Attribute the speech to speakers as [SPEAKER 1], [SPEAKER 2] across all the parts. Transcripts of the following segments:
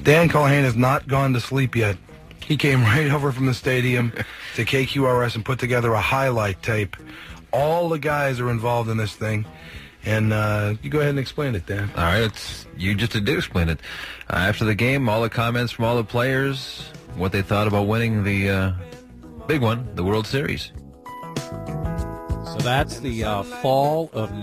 [SPEAKER 1] Dan Callahan has not gone to sleep yet. He came right over from the stadium to KQRS and put together a highlight tape. All the guys are involved in this thing. And you go ahead and explain it, Dan.
[SPEAKER 2] All right, you just did explain it. After the game, all the comments from all the players, what they thought about winning the big one, the World Series.
[SPEAKER 3] So that's the fall of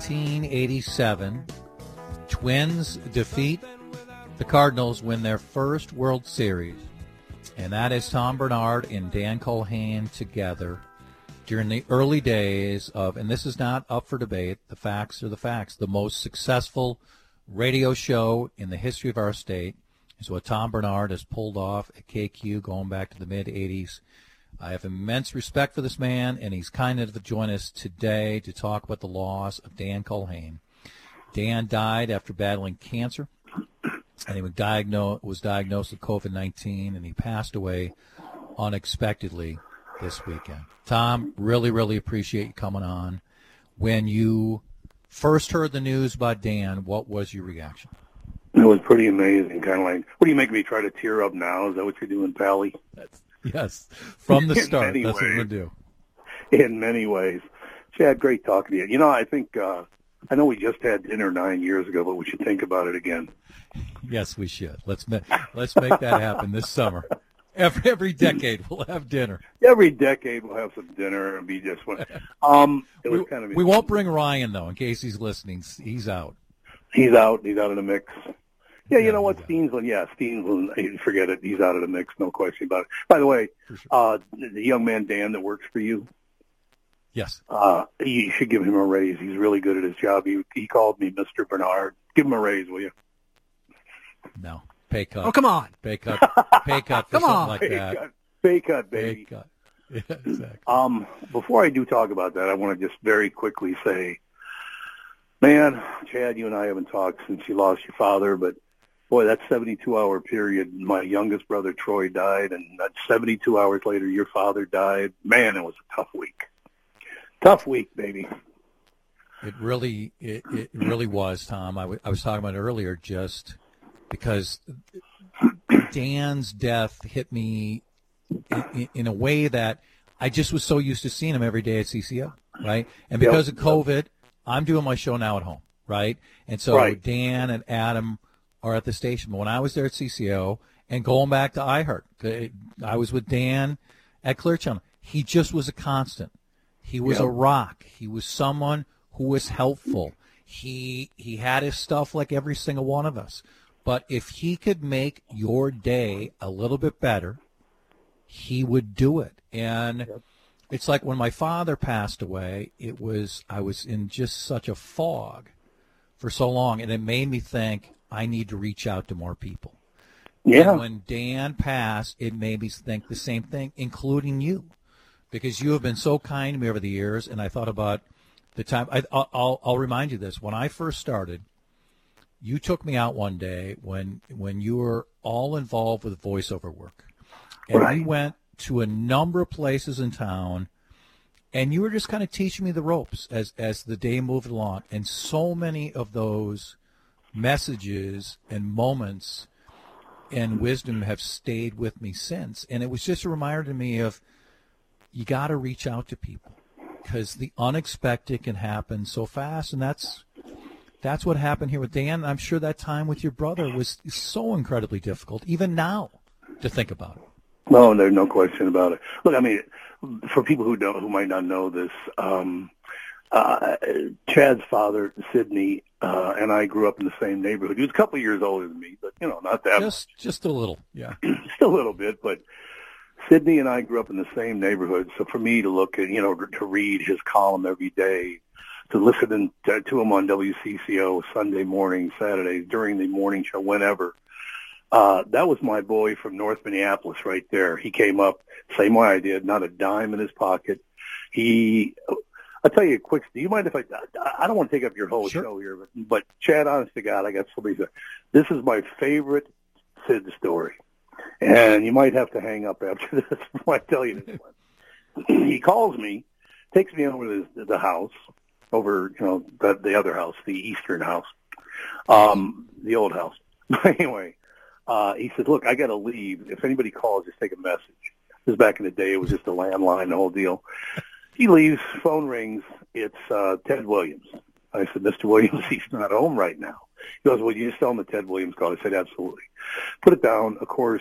[SPEAKER 3] 1987. Twins defeat the Cardinals, win their first World Series. And that is Tom Bernard and Dan Callahan together during the early days of, and this is not up for debate, the facts are the facts, the most successful radio show in the history of our state is what Tom Bernard has pulled off at KQ going back to the mid-'80s. I have immense respect for this man, and he's kind enough to join us today to talk about the loss of Dan Callahan. Dan died after battling cancer, and he was diagnosed with COVID-19, and he passed away unexpectedly this weekend. Tom, really, really appreciate you coming on. When you first heard the news about Dan, what was your reaction?
[SPEAKER 4] It was pretty amazing. Kind of like, what are you making me try to tear up now? Is that what you're doing, Pally?
[SPEAKER 3] Yes, from the start. That's what we'll do.
[SPEAKER 4] In many ways. Chad, great talking to you. You know, I think, I know we just had dinner 9 years ago, but we should think about it again.
[SPEAKER 3] Yes, we should. Let's make that happen this summer. Every decade we'll have dinner.
[SPEAKER 4] Every decade we'll have some dinner and be just one. It was kind of.
[SPEAKER 3] We won't bring Ryan though, in case he's listening. He's out.
[SPEAKER 4] He's out. He's out of the mix. Yeah, you know what, Steensland? Yeah, Steensland. Forget it. He's out of the mix. No question about it. By the way, the young man Dan that works for you.
[SPEAKER 3] Yes.
[SPEAKER 4] You should give him a raise. He's really good at his job. He called me Mr. Bernard. Give him a raise, will you?
[SPEAKER 3] No. Pay cut.
[SPEAKER 5] Oh, come on.
[SPEAKER 3] Pay cut. Pay cut for something like that.
[SPEAKER 4] Pay cut, baby.
[SPEAKER 3] Pay cut. Yeah, exactly.
[SPEAKER 4] Before I do talk about that, I want to just very quickly say, man, Chad, you and I haven't talked since you lost your father, but boy, that 72-hour period, my youngest brother Troy died, and that 72 hours later, your father died. Man, it was a tough week. Tough week, baby.
[SPEAKER 3] It really was, Tom. I was talking about it earlier just because Dan's death hit me in a way that I just was so used to seeing him every day at CCO, right? And because of COVID, I'm doing my show now at home, right? And so Dan and Adam are at the station. But when I was there at CCO and going back to iHeart, I was with Dan at Clear Channel. He just was a constant. He was a rock. He was someone who was helpful. He had his stuff like every single one of us. But if he could make your day a little bit better, he would do it. And it's like when my father passed away, I was in just such a fog for so long, and it made me think I need to reach out to more people. Yeah. And when Dan passed, it made me think the same thing, including you, because you have been so kind to me over the years, and I thought about the time. I'll remind you this. When I first started, you took me out one day when you were all involved with voiceover work. And we went to a number of places in town, and you were just kind of teaching me the ropes as the day moved along. And so many of those messages and moments and wisdom have stayed with me since. And it was just a reminder to me of you got to reach out to people because the unexpected can happen so fast, and that's what happened here with Dan. I'm sure that time with your brother was so incredibly difficult, even now, to think about it.
[SPEAKER 4] No, there's no question about it. Look, I mean, for people who might not know this, Chad's father, Sidney, and I grew up in the same neighborhood. He was a couple of years older than me, but not that much.
[SPEAKER 3] Just a little, yeah,
[SPEAKER 4] just a little bit. But Sidney and I grew up in the same neighborhood, so for me to look at, to read his column every day, to listen to him on WCCO Sunday morning, Saturdays, during the morning show, whenever. That was my boy from North Minneapolis right there. He came up, same way I did, not a dime in his pocket. I'll tell you a quick, do you mind if I don't want to take up your whole show here, but Chad, honest to God, I got somebody to say, this is my favorite Sid story. And you might have to hang up after this before I tell you this one. He calls me, takes me over to the house, over, the other house, the eastern house, the old house. Anyway, He said, look, I got to leave. If anybody calls, just take a message. This is back in the day. It was just a landline, the whole deal. He leaves, phone rings. It's Ted Williams. I said, Mr. Williams, he's not home right now. He goes, well, you just tell him that Ted Williams called. I said, absolutely. Put it down. Of course,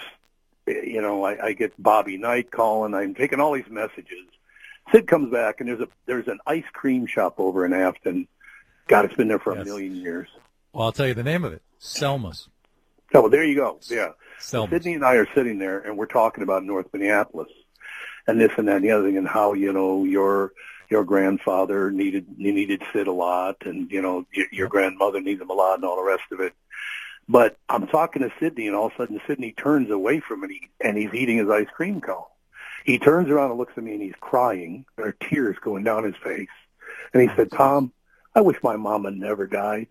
[SPEAKER 4] I get Bobby Knight calling. I'm taking all these messages. Sid comes back, and there's an ice cream shop over in Afton. God, it's been there for a million years.
[SPEAKER 3] Well, I'll tell you the name of it. Selma's.
[SPEAKER 4] Oh, well, there you go. Yeah.
[SPEAKER 3] Selma's.
[SPEAKER 4] Sydney and I are sitting there, and we're talking about North Minneapolis and this and that and the other thing, and how, your grandfather needed Sid a lot, and, your grandmother needed him a lot and all the rest of it. But I'm talking to Sidney, and all of a sudden Sidney turns away from me, and he's eating his ice cream cone. He turns around and looks at me, and he's crying. There are tears going down his face. And he said, Tom, I wish my mama never died.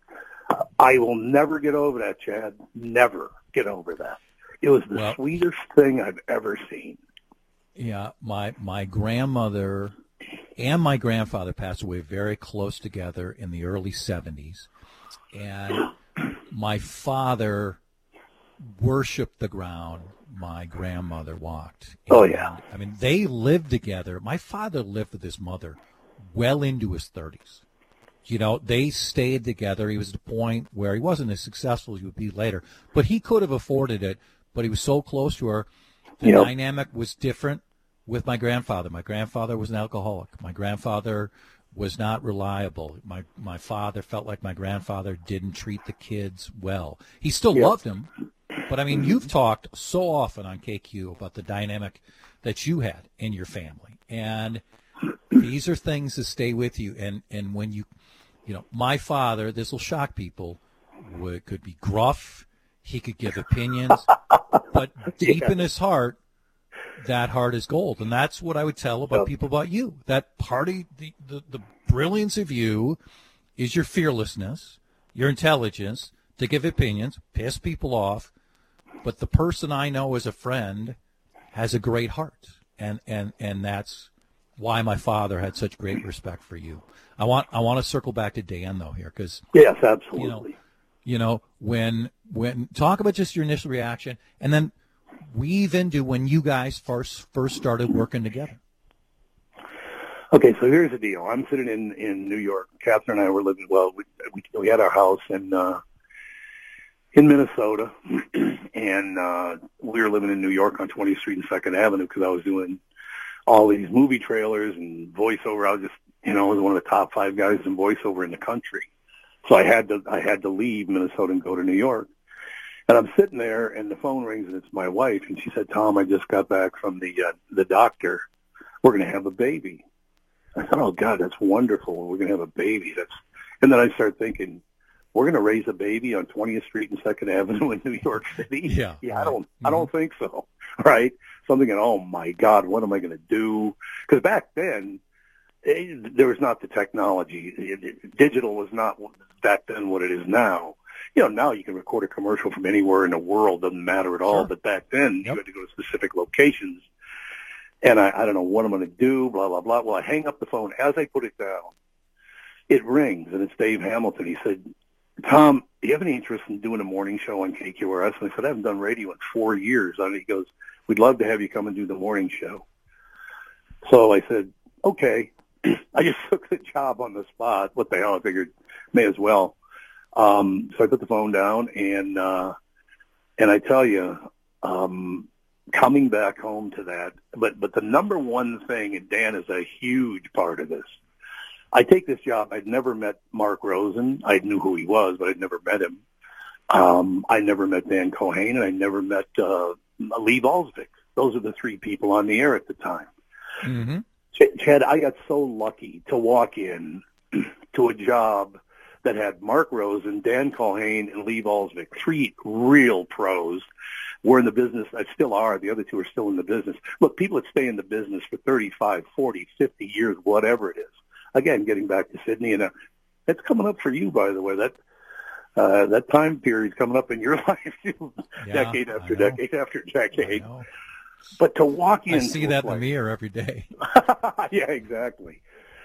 [SPEAKER 4] I will never get over that, Chad. Never get over that. It was the sweetest thing I've ever seen.
[SPEAKER 3] Yeah, my grandmother and my grandfather passed away very close together in the early 70s. And my father worshipped the ground my grandmother walked. And,
[SPEAKER 4] oh, yeah.
[SPEAKER 3] I mean, they lived together. My father lived with his mother well into his 30s. They stayed together. He was at a point where he wasn't as successful as he would be later, but he could have afforded it, but he was so close to her. The dynamic was different with my grandfather. My grandfather was an alcoholic. My grandfather was not reliable. My father felt like my grandfather didn't treat the kids well. He still loved them, but I mean, you've talked so often on KQ about the dynamic that you had in your family, and these are things that stay with you. And when my father, this will shock people, could be gruff. He could give opinions, but deep in his heart, that heart is gold. And that's what I would tell about people about you. That part of the brilliance of you is your fearlessness, your intelligence to give opinions, piss people off. But the person I know as a friend has a great heart. And that's why my father had such great respect for you. I want to circle back to Dan though here, because
[SPEAKER 4] yes, absolutely.
[SPEAKER 3] When talk about just your initial reaction, and then weave into when you guys first started working together.
[SPEAKER 4] Okay, so here's the deal. I'm sitting in New York. Catherine and I were living. Well, we had our house in Minnesota, and we were living in New York on 20th Street and 2nd Avenue because I was doing all these movie trailers and voiceover. I was just, I was one of the top 5 guys in voiceover in the country. So I had to leave Minnesota and go to New York. And I'm sitting there, and the phone rings, and it's my wife, and she said, Tom, I just got back from the doctor. We're going to have a baby. I thought, oh, God, that's wonderful. We're going to have a baby. And then I started thinking, we're going to raise a baby on 20th Street and 2nd Avenue in New York City?
[SPEAKER 3] Yeah,
[SPEAKER 4] I don't think so, right? So I'm thinking, oh, my God, what am I going to do? Because back then, there was not the technology. Digital was not back then what it is now. Now you can record a commercial from anywhere in the world, doesn't matter at all. Sure. But back then, you had to go to specific locations. And I don't know what I'm going to do, blah, blah, blah. Well, I hang up the phone. As I put it down, it rings, and it's Dave Hamilton. He said, Tom, do you have any interest in doing a morning show on KQRS? And I said, I haven't done radio in 4 years. And he goes, we'd love to have you come and do the morning show. So I said, okay. I just took the job on the spot. What the hell? I figured may as well. So I put the phone down, and I tell you, coming back home to that, but the number one thing, and Dan is a huge part of this. I take this job. I'd never met Mark Rosen. I knew who he was, but I'd never met him. I never met Dan Culhane, and I never met Lee Balsvik. Those are the 3 people on the air at the time.
[SPEAKER 3] Mm-hmm.
[SPEAKER 4] Chad, I got so lucky to walk in to a job that had Mark Rosen, Dan Culhane, and Lee Balsvik, 3 real pros. We're in the business. I still are. The other 2 are still in the business. Look, people that stay in the business for 35, 40, 50 years, whatever it is. Again, getting back to Sydney, and it's coming up for you, by the way. That time period's coming up in your life, too.
[SPEAKER 3] Yeah,
[SPEAKER 4] decade after decade after decade. But to walk in,
[SPEAKER 3] I see that in the mirror every day.
[SPEAKER 4] Yeah, exactly.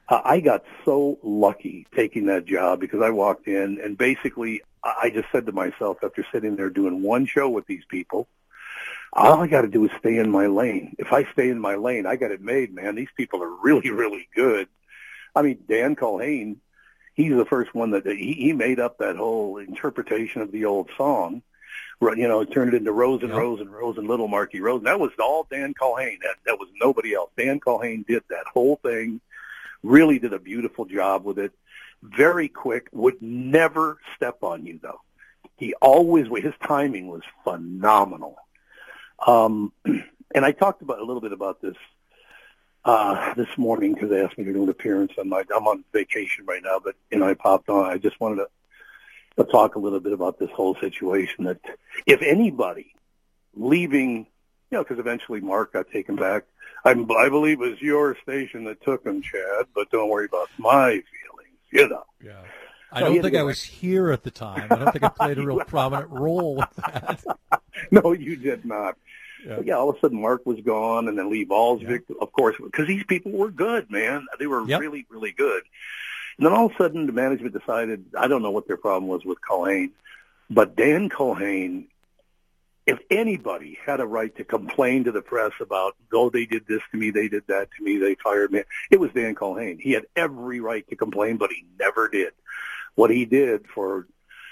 [SPEAKER 4] I got so lucky taking that job because I walked in and basically I just said to myself after sitting there doing one show with these people, all I got to do is stay in my lane. If I stay in my lane, I got it made, man. These people are really, really good. I mean, Dan Culhane, he's the first one that he made up that whole interpretation of the old song. You know, turned it into Rose and Rose and Rose and Little Marky Rose. And that was all Dan Culhane. That was nobody else. Dan Culhane did that whole thing. Really did a beautiful job with it. Very quick. Would never step on you, though. He always, his timing was phenomenal. And I talked about a little bit about this this morning because they asked me to do an appearance. I'm on vacation right now, but I popped on. I just wanted to talk a little bit about this whole situation. That if anybody leaving, because eventually Mark got taken back. I believe it was your station that took him, Chad, but don't worry about my feelings,
[SPEAKER 3] Yeah. I don't think I was here at the time. I don't think I played a real prominent role with that.
[SPEAKER 4] No, you did not. Yeah. All of a sudden Mark was gone, and then Lee Balsvik, of course, because these people were good, man. They were really, really good. And then all of a sudden the management decided, I don't know what their problem was with Culhane, but Dan Culhane, if anybody had a right to complain to the press about, they did this to me, they did that to me, they fired me, it was Dan Culhane. He had every right to complain, but he never did. What he did for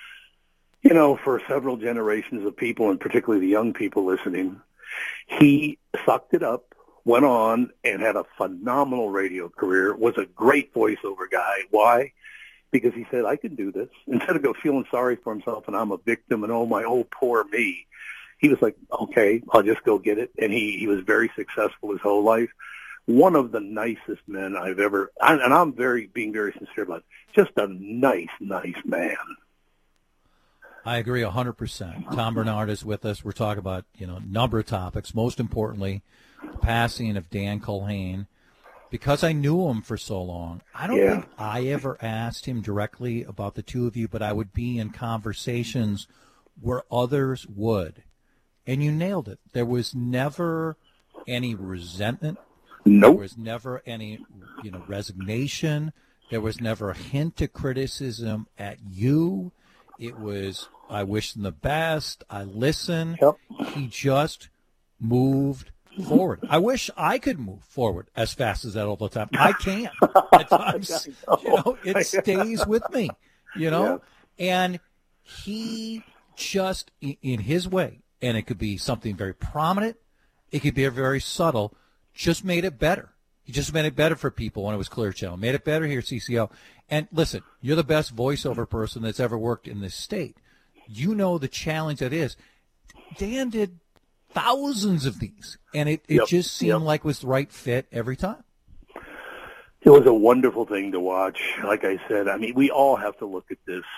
[SPEAKER 4] several generations of people, and particularly the young people listening, he sucked it up, went on, and had a phenomenal radio career, was a great voiceover guy. Why? Because he said, I can do this. Instead of feeling sorry for himself and I'm a victim and, poor me, he was like, okay, I'll just go get it. And he was very successful his whole life. One of the nicest men I've ever, and I'm being very sincere about it, just a nice, nice man.
[SPEAKER 3] I agree 100%. Tom Bernard is with us. We're talking about, a number of topics. Most importantly, the passing of Dan Culhane. Because I knew him for so long, I don't think I ever asked him directly about the two of you, but I would be in conversations where others would. And you nailed it. There was never any resentment.
[SPEAKER 4] Nope.
[SPEAKER 3] There was never any, resignation. There was never a hint of criticism at you. It was, I wish them the best. I listen.
[SPEAKER 4] Yep.
[SPEAKER 3] He just moved forward. I wish I could move forward as fast as that all the time. I can't. At times, it stays with me,
[SPEAKER 4] Yeah.
[SPEAKER 3] And he just, in his way, and it could be something very prominent, it could be very subtle, just made it better. He just made it better for people when it was Clear Channel. Made it better here at CCO. And listen, you're the best voiceover person that's ever worked in this state. You know the challenge that is. Dan did thousands of these, and it just seemed like it was the right fit every time.
[SPEAKER 4] It was a wonderful thing to watch. Like I said, we all have to look at this.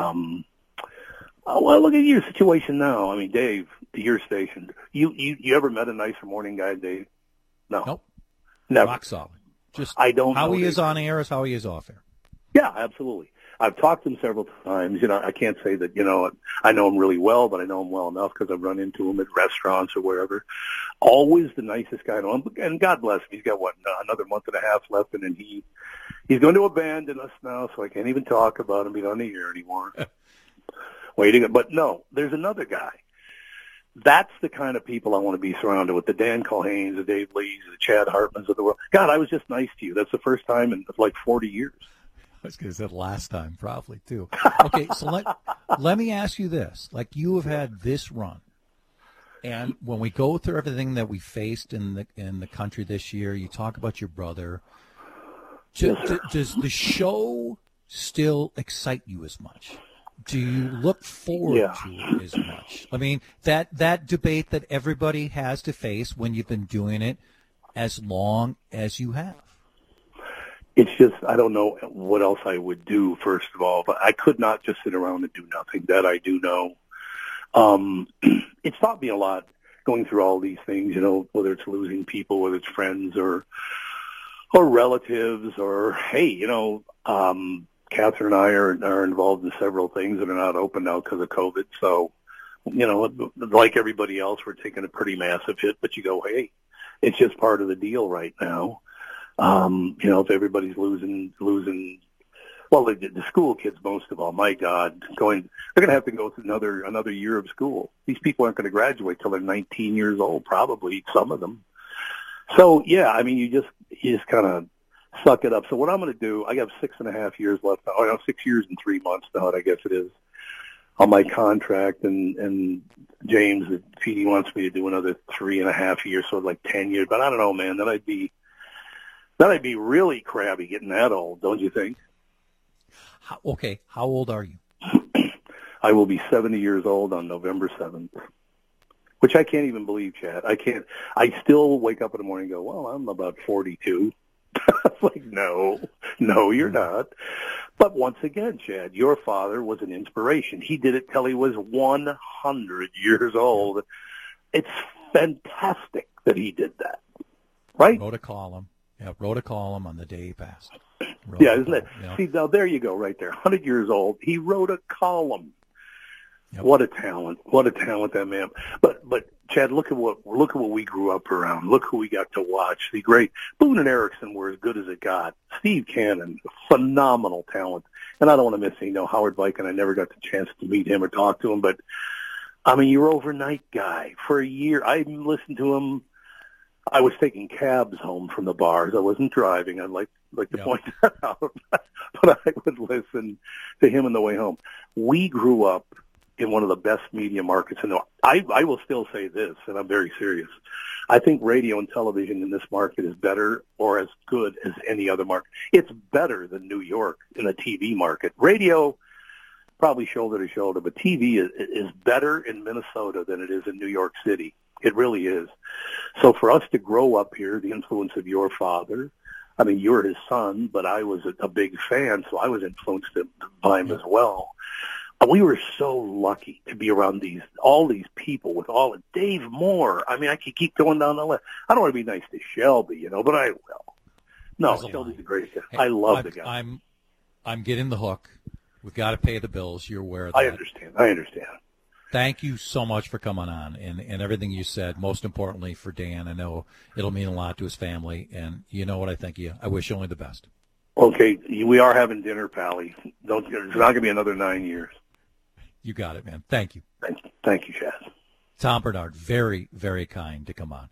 [SPEAKER 4] Well, look at your situation now. Dave, your station. You ever met a nicer morning guy, Dave? No.
[SPEAKER 3] Nope.
[SPEAKER 4] Never.
[SPEAKER 3] Rock solid. Just
[SPEAKER 4] I don't
[SPEAKER 3] how
[SPEAKER 4] know
[SPEAKER 3] he
[SPEAKER 4] Dave.
[SPEAKER 3] is on air is how he is off air.
[SPEAKER 4] Yeah, absolutely. I've talked to him several times. I can't say that, I know him really well, but I know him well enough because I've run into him at restaurants or wherever. Always the nicest guy I know. And God bless him. He's got, another month and a half left, and then he's going to abandon us now, so I can't even talk about him being on the air anymore. Waiting. But no, there's another guy. That's the kind of people I want to be surrounded with, the Dan Culhanes, the Dave Lees, the Chad Hartmans of the world. God, I was just nice to you. That's the first time in 40 years.
[SPEAKER 3] I was going to say last time, probably, too. Okay, so let me ask you this. Like, you have had this run, and when we go through everything that we faced in the country this year, you talk about your brother. Does the show still excite you as much? Do you look forward to it as much? That debate that everybody has to face when you've been doing it as long as you have.
[SPEAKER 4] It's just, I don't know what else I would do, first of all, but I could not just sit around and do nothing. That I do know. It's taught me a lot going through all these things, whether it's losing people, whether it's friends or relatives or, hey, Catherine and I are involved in several things that are not open now because of COVID. So, like everybody else, we're taking a pretty massive hit, but you go, hey, it's just part of the deal right now. If everybody's losing, well, the school kids most of all, my God, they're going to have to go through another year of school. These people aren't going to graduate till they're 19 years old, probably, some of them. So, yeah, I mean, you just kind of suck it up. So what I'm going to do, I have 6.5 years left, 6 years and 3 months now, I guess it is, on my contract, and James, if he wants me to do another 3.5 years, so like 10 years. But I don't know, man, that I'd be really crabby getting that old, don't you think?
[SPEAKER 3] Okay, how old are you?
[SPEAKER 4] I will be 70 years old on November 7th, which I can't even believe, Chad. I still wake up in the morning and go, well, I'm about 42. It's like, no, you're not. But once again, Chad, your father was an inspiration. He did it till he was 100 years old. It's fantastic that he did that, right?
[SPEAKER 3] Wrote a column on the day he passed.
[SPEAKER 4] Isn't it? Yeah. See, now there you go right there. 100 years old. He wrote a column. Yep. What a talent that man. But Chad, look at what we grew up around. Look who we got to watch. The great Boone and Erickson were as good as it got. Steve Cannon, phenomenal talent. And I don't want to miss Howard Viken. I never got the chance to meet him or talk to him, but I mean, your overnight guy for a year. I listened to him. I was taking cabs home from the bars. I wasn't driving. I'd like to point that out. But I would listen to him on the way home. We grew up in one of the best media markets in the world. I will still say this, and I'm very serious. I think radio and television in this market is better or as good as any other market. It's better than New York in the TV market. Radio, probably shoulder to shoulder, but TV is better in Minnesota than it is in New York City. It really is. So for us to grow up here, the influence of your father, I mean, you're his son, but I was a big fan, so I was influenced by him as well. We were so lucky to be around all these people with all of Dave Moore. I mean, I could keep going down the list. I don't want to be nice to Shelby, but I will. No, Shelby's the greatest guy.
[SPEAKER 3] Hey,
[SPEAKER 4] I love the guy.
[SPEAKER 3] I'm getting the hook. We've got to pay the bills. You're aware of that.
[SPEAKER 4] I understand.
[SPEAKER 3] Thank you so much for coming on and everything you said. Most importantly for Dan, I know it'll mean a lot to his family, and you know what I think of you. I wish you only the best.
[SPEAKER 4] Okay, we are having dinner, Pally. It's not going to be another 9 years.
[SPEAKER 3] You got it, man. Thank you.
[SPEAKER 4] Thank you, Chad.
[SPEAKER 3] Tom Bernard, very, very kind to come on.